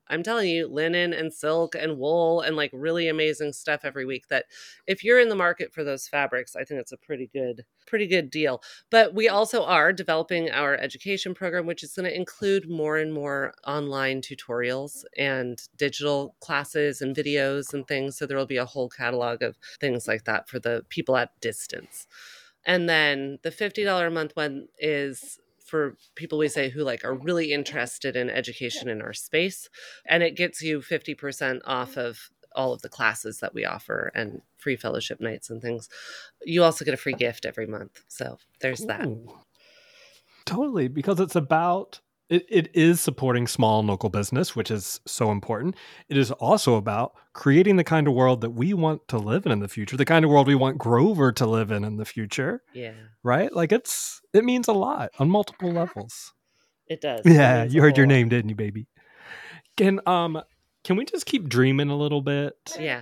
I'm telling you, linen and silk and wool and like really amazing stuff every week that if you're in the market for those fabrics, I think it's a pretty good deal. But we also are developing our education program, which is going to include more and more online tutorials and digital classes and videos and things. So there will be a whole catalog of things like that for the people at distance. And then the $50 a month one is for people we say who like are really interested in education in our space. And it gets you 50% off of all of the classes that we offer and free fellowship nights and things. You also get a free gift every month. So there's that. Ooh. Totally, because it's about it is supporting small and local business, which is so important. It is also about creating the kind of world that we want to live in the future, the kind of world we want Grover to live in the future. Yeah. Right? Like it means a lot on multiple levels. It does. Yeah, you heard your name, didn't you, baby? Can we just keep dreaming a little bit? Yeah.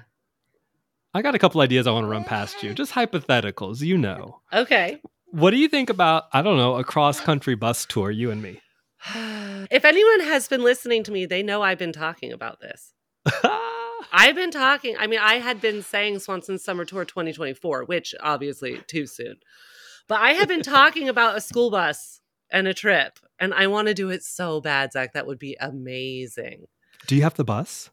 I got a couple ideas I want to run past you. Just hypotheticals, you know. Okay. What do you think about, I don't know, a cross-country bus tour, you and me? If anyone has been listening to me, they know I've been talking about this. I've been talking. I mean, I had been saying Swanson's Summer Tour 2024, which obviously too soon. But I have been talking about a school bus and a trip, and I want to do it so bad, Zach. That would be amazing. Do you have the bus?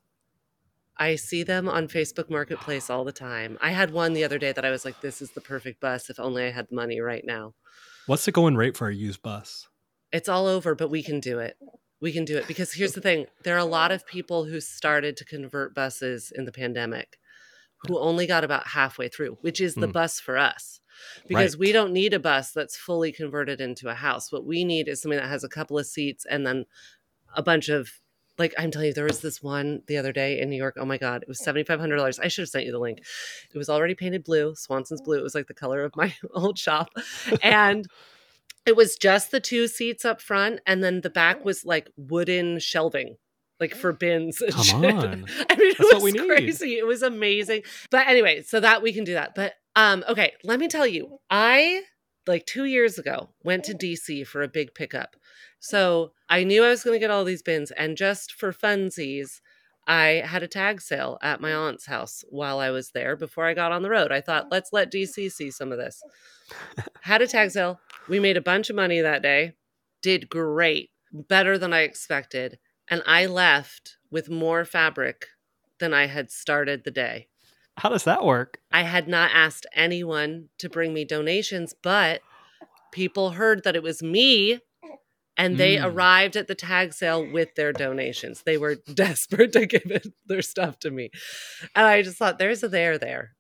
I see them on Facebook Marketplace all the time. I had one the other day that I was like, this is the perfect bus if only I had the money right now. What's the going rate for a used bus? It's all over, but we can do it. We can do it because here's the thing. There are a lot of people who started to convert buses in the pandemic who only got about halfway through, which is the bus for us. Because we don't need a bus that's fully converted into a house. What we need is something that has a couple of seats and then a bunch of, like, I'm telling you, there was this one the other day in New York. Oh my God, it was $7,500. I should have sent you the link. It was already painted blue, Swanson's blue. It was like the color of my old shop. And it was just the two seats up front. And then the back was like wooden shelving, like for bins and Come shit. on. I mean, That's it what we was need. crazy. It was amazing. But anyway, so that we can do that. But okay, let me tell you, I like 2 years ago went to DC for a big pickup. So I knew I was going to get all these bins, and just for funsies, I had a tag sale at my aunt's house while I was there before I got on the road. I thought, let's let DC see some of this. Had a tag sale. We made a bunch of money that day. Did great. Better than I expected. And I left with more fabric than I had started the day. How does that work? I had not asked anyone to bring me donations, but people heard that it was me, and they arrived at the tag sale with their donations. They were desperate to give their stuff to me. And I just thought, there's a there.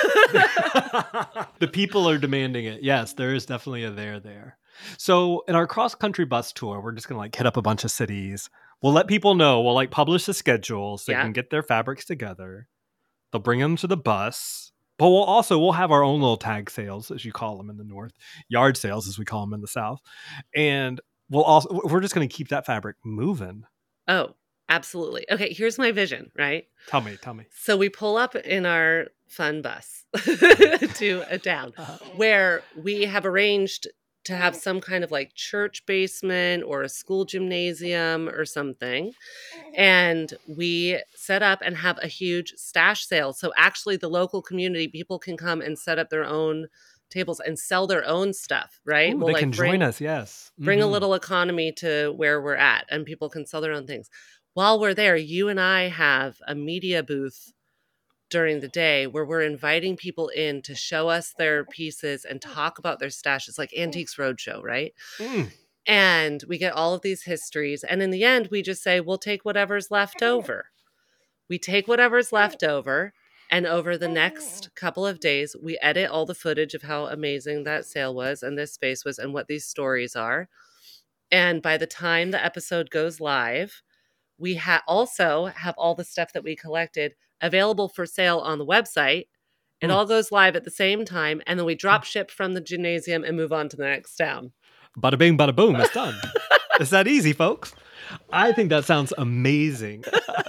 The people are demanding it. Yes, there is definitely a there. So in our cross-country bus tour, we're just going to like hit up a bunch of cities. We'll let people know. We'll like publish the schedule so they can get their fabrics together. They'll bring them to the bus. But we'll have our own little tag sales, as you call them in the North, yard sales, as we call them in the South. And we're just going to keep that fabric moving. Oh, absolutely. Okay, here's my vision, right? Tell me. So we pull up in our fun bus to a town where we have arranged to have some kind of like church basement or a school gymnasium or something. And we set up and have a huge stash sale. So actually the local community, people can come and set up their own tables and sell their own stuff, right? Ooh, they can join us, yes. Bring a little economy to where we're at, and people can sell their own things. While we're there, you and I have a media booth during the day where we're inviting people in to show us their pieces and talk about their stashes, like Antiques Roadshow, right? And we get all of these histories. And in the end, we just say, we'll take whatever's left over. We take whatever's left over. And over the next couple of days, we edit all the footage of how amazing that sale was and this space was and what these stories are. And by the time the episode goes live, we also have all the stuff that we collected available for sale on the website. It all goes live at the same time. And then we drop ship from the gymnasium and move on to the next town. Bada bing, bada boom. It's done. It's that easy, folks. I think that sounds amazing.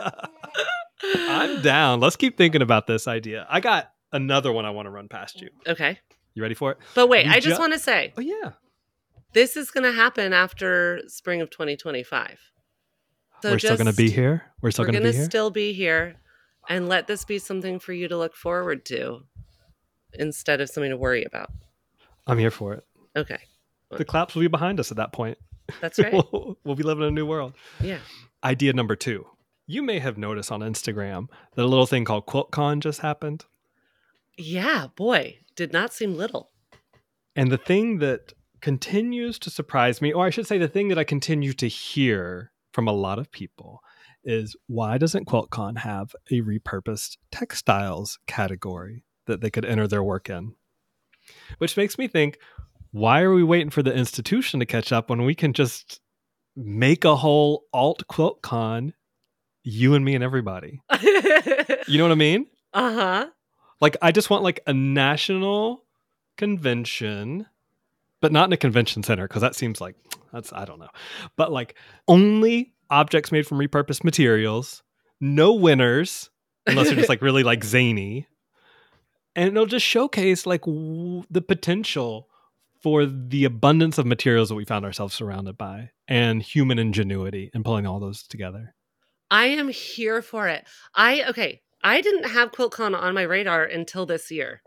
I'm down. Let's keep thinking about this idea. I got another one I want to run past you. Okay. You ready for it? But wait, I just want to say. Oh, yeah. This is going to happen after spring of 2025. So We're still going to be here. We're still we're going to going be to here. still be here, and let this be something for you to look forward to instead of something to worry about. I'm here for it. Okay. The claps will be behind us at that point. That's right. We'll be living in a new world. Yeah. Idea number 2. You may have noticed on Instagram that a little thing called QuiltCon just happened. Yeah, boy, did not seem little. And the thing that continues to surprise me, or I should say the thing that I continue to hear from a lot of people, is why doesn't QuiltCon have a repurposed textiles category that they could enter their work in? Which makes me think, why are we waiting for the institution to catch up when we can just make a whole alt QuiltCon, you and me and everybody? You know what I mean? Uh-huh. Like, I just want like a national convention, but not in a convention center, because that seems like, I don't know. But like, only objects made from repurposed materials, no winners, unless they're just like really like zany. And it'll just showcase like the potential for the abundance of materials that we found ourselves surrounded by and human ingenuity and pulling all those together. I am here for it. I didn't have QuiltCon on my radar until this year.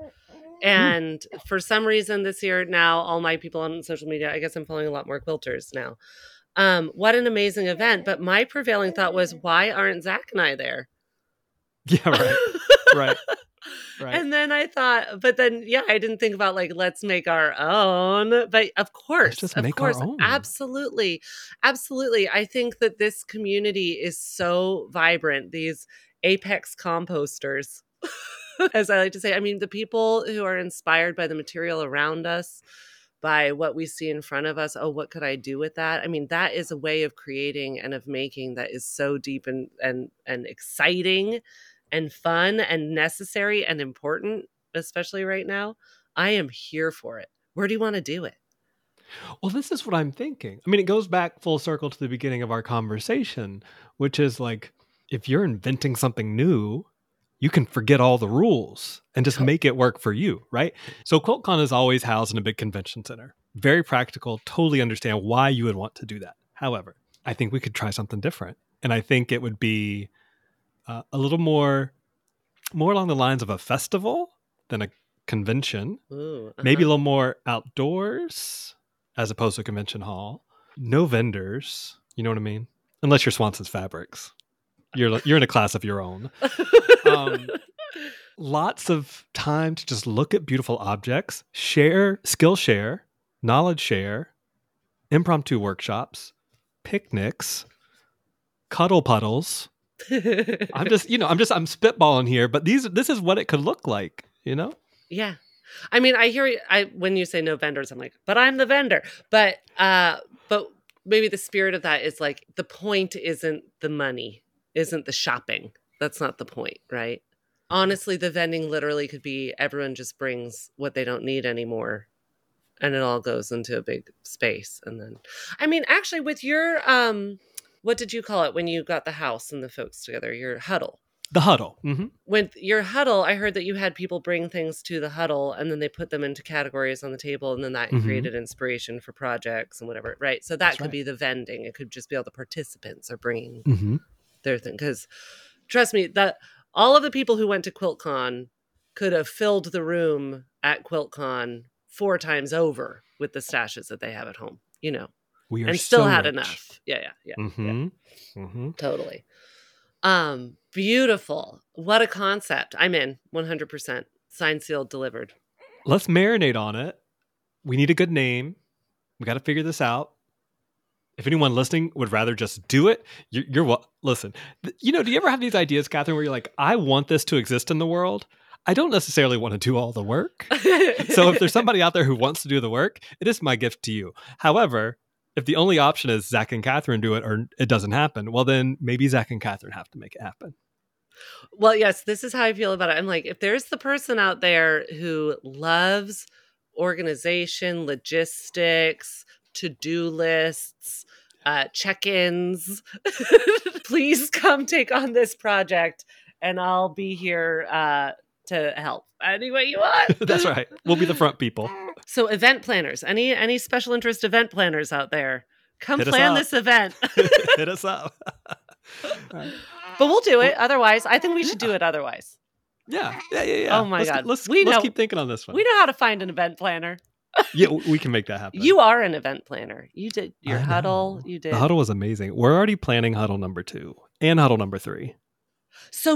And for some reason this year now, all my people on social media, I guess I'm following a lot more quilters now. What an amazing event. But my prevailing thought was, why aren't Zach and I there? Yeah, right. Right. Right. And then I thought, I didn't think about like, let's make our own. But of course, our own. Absolutely. Absolutely. I think that this community is so vibrant. These apex composters, as I like to say. I mean, the people who are inspired by the material around us, by what we see in front of us. Oh, what could I do with that? I mean, that is a way of creating and of making that is so deep and exciting and fun and necessary and important, especially right now. I am here for it. Where do you want to do it? Well, this is what I'm thinking. I mean, it goes back full circle to the beginning of our conversation, which is like, if you're inventing something new, you can forget all the rules and just make it work for you, right? So QuiltCon is always housed in a big convention center. Very practical, totally understand why you would want to do that. However, I think we could try something different. And I think it would be a little more along the lines of a festival than a convention. Ooh, uh-huh. Maybe a little more outdoors as opposed to a convention hall. No vendors, you know what I mean? Unless you're Swanson's Fabrics. You're in a class of your own. Lots of time to just look at beautiful objects, share, skill share, knowledge share, impromptu workshops, picnics, cuddle puddles. I'm spitballing here, but this is what it could look like, you know? Yeah. I mean, I hear when you say no vendors, I'm like, but I'm the vendor. But maybe the spirit of that is like, the point isn't the money, isn't the shopping. That's not the point, right? Honestly, the vending literally could be everyone just brings what they don't need anymore, and it all goes into a big space. And then, I mean, actually, with your what did you call it when you got the house and the folks together? Your huddle. The huddle. Mm-hmm. With your huddle, I heard that you had people bring things to the huddle and then they put them into categories on the table, and then that created inspiration for projects and whatever, right? So that could be the vending. It could just be all the participants are bringing their thing. Because trust me, that all of the people who went to QuiltCon could have filled the room at QuiltCon 4 times over with the stashes that they have at home, you know. We are and still so had rich. enough. Yeah. Mm-hmm. Mm-hmm. Totally. Beautiful. What a concept. I'm in 100%. Signed, sealed, delivered. Let's marinate on it. We need a good name. We got to figure this out. If anyone listening would rather just do it, you're what? Listen, you know, do you ever have these ideas, Catherine, where you're like, I want this to exist in the world? I don't necessarily want to do all the work. So if there's somebody out there who wants to do the work, it is my gift to you. However, if the only option is Zach and Catherine do it or it doesn't happen, well, then maybe Zach and Catherine have to make it happen. Well, yes, this is how I feel about it. I'm like, if there's the person out there who loves organization, logistics, to-do lists, check-ins, please come take on this project and I'll be here to help any way you want. That's right. We'll be the front people. So event planners, any special interest event planners out there, Come Hit us plan up. this event. Hit us up. But we'll do it. Otherwise, I think we should do it otherwise. Yeah. Oh my God. Let's We know- keep thinking on this one. We know how to find an event planner. Yeah, we can make that happen. You are an event planner. You did your I huddle. know. You did. The huddle was amazing. We're already planning huddle number 2 and huddle number 3. So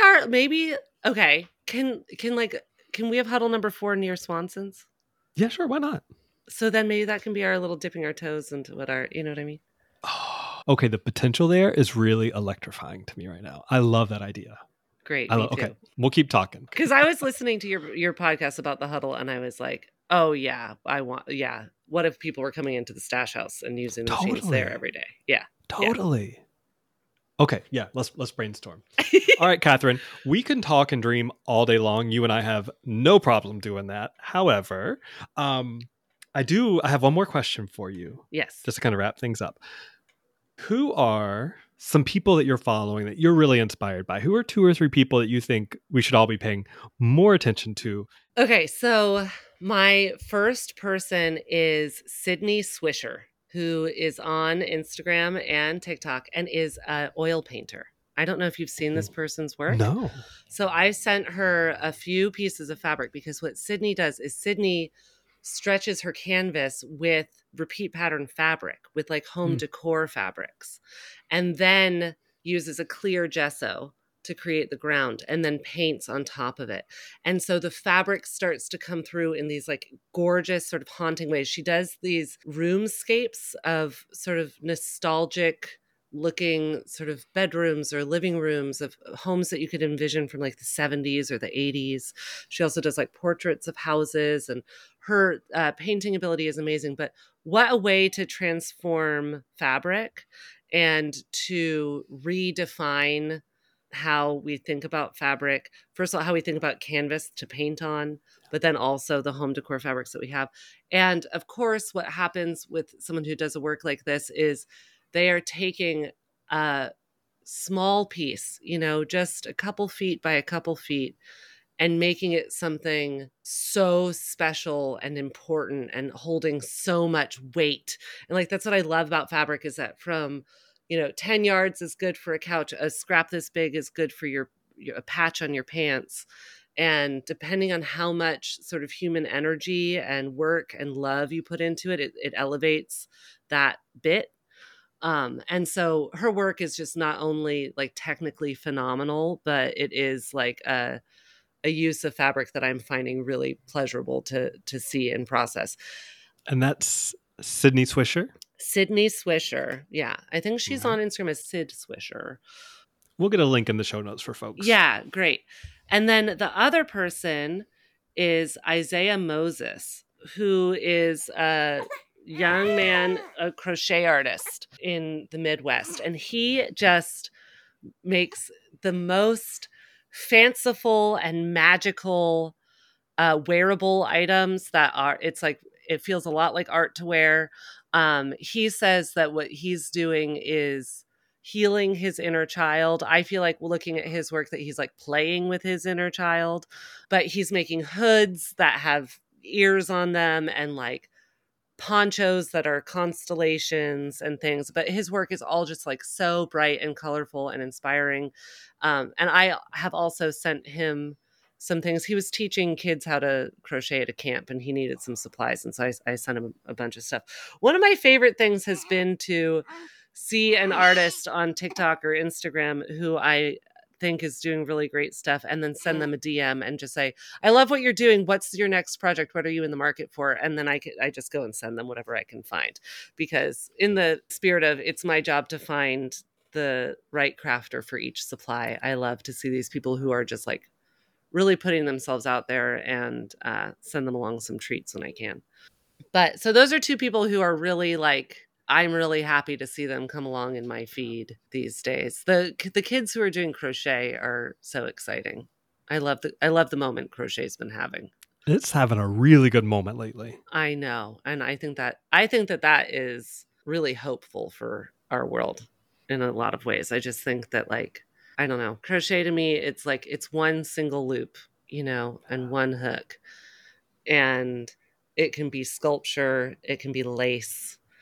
okay. Can we have huddle number 4 near Swanson's? Yeah, sure. Why not? So then maybe that can be our little dipping our toes into what our, you know what I mean? Okay, the potential there is really electrifying to me right now. I love that idea. Great. Okay, we'll keep talking. Because I was listening to your podcast about the huddle, and I was like, oh yeah, what if people were coming into the stash house and using the machines there every day? Yeah. Totally. Yeah. Okay, yeah, let's brainstorm. All right, Catherine, we can talk and dream all day long. You and I have no problem doing that. However, I have one more question for you. Yes. Just to kind of wrap things up. Who are some people that you're following that you're really inspired by? Who are 2 or 3 people that you think we should all be paying more attention to? Okay, so my first person is Sydney Swisher, who is on Instagram and TikTok and is an oil painter. I don't know if you've seen this person's work. No. So I sent her a few pieces of fabric because what Sydney does is Sydney stretches her canvas with repeat pattern fabric, with like home decor fabrics, and then uses a clear gesso to create the ground and then paints on top of it. And so the fabric starts to come through in these like gorgeous sort of haunting ways. She does these roomscapes of sort of nostalgic looking sort of bedrooms or living rooms of homes that you could envision from like the 70s or the 80s. She also does like portraits of houses, and her painting ability is amazing. But what a way to transform fabric and to redefine how we think about fabric. First of all, how we think about canvas to paint on, but then also the home decor fabrics that we have. And of course, what happens with someone who does a work like this is they are taking a small piece, just a couple feet by a couple feet, and making it something so special and important and holding so much weight. And like, that's what I love about fabric, is that from, 10 yards is good for a couch. A scrap this big is good for a patch on your pants. And depending on how much sort of human energy and work and love you put into it, it elevates that bit. And so her work is just not only like technically phenomenal, but it is like a use of fabric that I'm finding really pleasurable to see and process. And that's Sydney Swisher? Sydney Swisher. Yeah. I think she's on Instagram as Sid Swisher. We'll get a link in the show notes for folks. Yeah, great. And then the other person is Isaiah Moses, who is a young man, a crochet artist in the Midwest. And he just makes the most fanciful and magical wearable items it feels a lot like art to wear. He says that what he's doing is healing his inner child. I feel like looking at his work that he's like playing with his inner child, but he's making hoods that have ears on them and like ponchos that are constellations and things. But his work is all just like so bright and colorful and inspiring. And I have also sent him some things. He was teaching kids how to crochet at a camp and he needed some supplies. And so I sent him a bunch of stuff. One of my favorite things has been to see an artist on TikTok or Instagram who I think is doing really great stuff, and then send them a DM and just say, I love what you're doing. What's your next project? What are you in the market for? And then I just go and send them whatever I can find, because in the spirit of it's my job to find the right crafter for each supply. I love to see these people who are just like really putting themselves out there, and send them along some treats when I can. But so those are 2 people who are really like, I'm really happy to see them come along in my feed these days. The kids who are doing crochet are so exciting. I love the moment crochet's been having. It's having a really good moment lately. I know. And I think that is really hopeful for our world in a lot of ways. I just think that, like, I don't know, crochet to me, it's like, it's one single loop, and one hook. And it can be sculpture, it can be lace,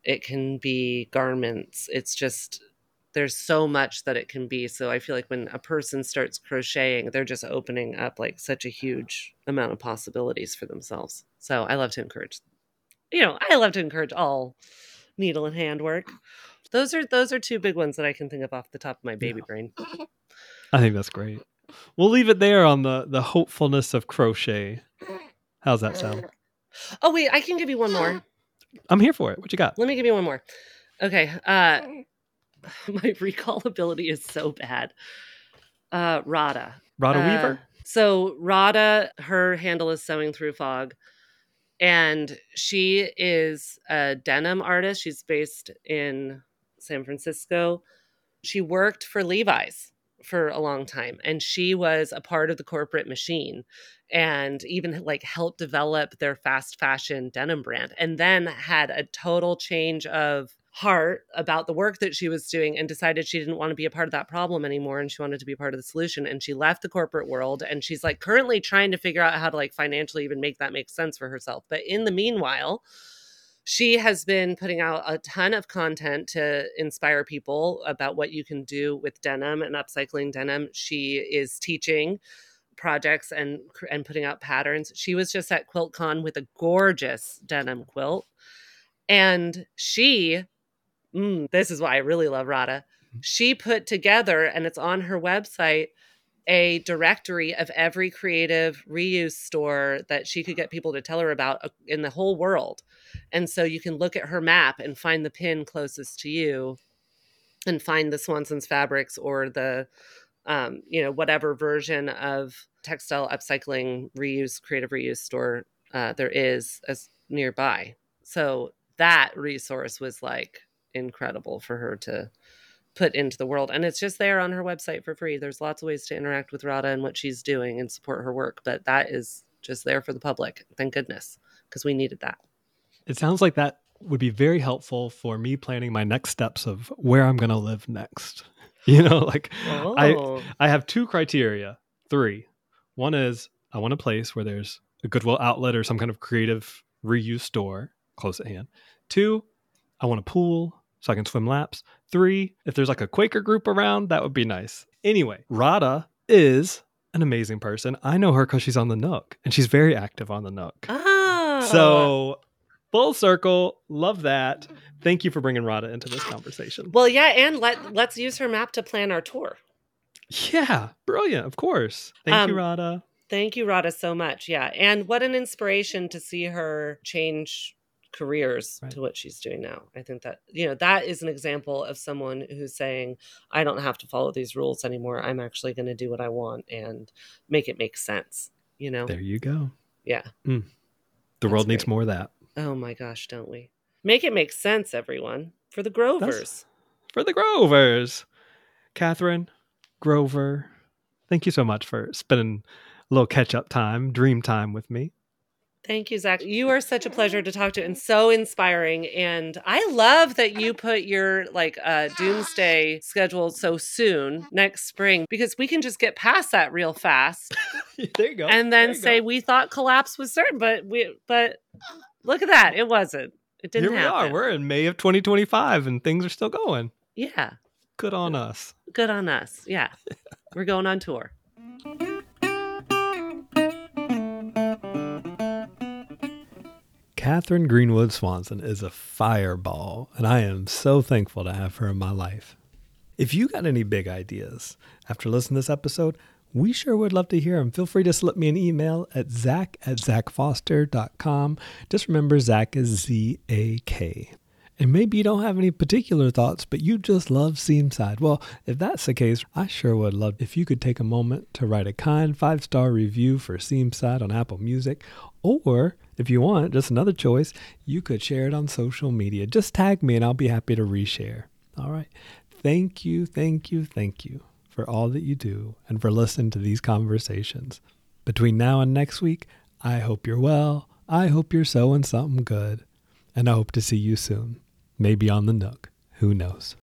It can be garments. It's just, there's so much that it can be. So I feel like when a person starts crocheting, they're just opening up like such a huge amount of possibilities for themselves. So I love to encourage, I love to encourage all needle and handwork. Those are two big ones that I can think of off the top of my baby brain. I think that's great. We'll leave it there on the hopefulness of crochet. How's that sound? Oh, wait, I can give you one more. I'm here for it. What you got? Let me give you one more. Okay. My recall ability is so bad. Rada. Rada Weaver? So Rada, her handle is Sewing Through Fog. And she is a denim artist. She's based in San Francisco. She worked for Levi's for a long time, and she was a part of the corporate machine and even like helped develop their fast fashion denim brand, and then had a total change of heart about the work that she was doing and decided she didn't want to be a part of that problem anymore, and she wanted to be part of the solution. And she left the corporate world, and she's like currently trying to figure out how to like financially even make that make sense for herself. But in the meanwhile, she has been putting out a ton of content to inspire people about what you can do with denim and upcycling denim. She is teaching projects and putting out patterns. She was just at QuiltCon with a gorgeous denim quilt. And she, this is why I really love Rada. She put together, and it's on her website, a directory of every creative reuse store that she could get people to tell her about in the whole world. And so you can look at her map and find the pin closest to you and find the Swanson's Fabrics or the, whatever version of textile upcycling reuse, creative reuse store there is as nearby. So that resource was like incredible for her to put into the world. And it's just there on her website for free. There's lots of ways to interact with Rada and what she's doing and support her work. But that is just there for the public. Thank goodness, because we needed that. It sounds like that would be very helpful for me planning my next steps of where I'm going to live next. I have 2 criteria, 3. One is I want a place where there's a Goodwill outlet or some kind of creative reuse store close at hand. 2, I want a pool so I can swim laps. 3, if there's like a Quaker group around, that would be nice. Anyway, Rada is an amazing person. I know her because she's on the Nook, and she's very active on the Nook. Oh. So full circle, love that. Thank you for bringing Rada into this conversation. Well, yeah, and let's use her map to plan our tour. Yeah, brilliant, of course. Thank you, Rada. Thank you, Rada, so much. Yeah, and what an inspiration to see her change careers to what she's doing now. I think that, that is an example of someone who's saying, I don't have to follow these rules anymore. I'm actually going to do what I want and make it make sense, There you go. Yeah. The world needs more of that. Oh my gosh, don't we? Make it make sense, everyone. For the Grovers. For the Grovers. Catherine, Grover, thank you so much for spending a little catch-up time, dream time with me. Thank you, Zach. You are such a pleasure to talk to and so inspiring. And I love that you put your doomsday schedule so soon next spring, because we can just get past that real fast. There you go. And then say we thought collapse was certain, but look at that. It wasn't. It didn't happen. Here we are. We're in May of 2025 and things are still going. Yeah. Good on us. Good on us. Yeah. We're going on tour. Catherine Greenwood Swanson is a fireball, and I am so thankful to have her in my life. If you got any big ideas after listening to this episode, we sure would love to hear them. Feel free to slip me an email at zach@zachfoster.com. Just remember, Zach is Z-A-K. And maybe you don't have any particular thoughts, but you just love Seamside. Well, if that's the case, I sure would love if you could take a moment to write a kind 5-star review for Seamside on Apple Music. Or, if you want, just another choice, you could share it on social media. Just tag me and I'll be happy to reshare. All right. Thank you for all that you do and for listening to these conversations. Between now and next week, I hope you're well. I hope you're sewing something good. And I hope to see you soon. Maybe on the Nook. Who knows?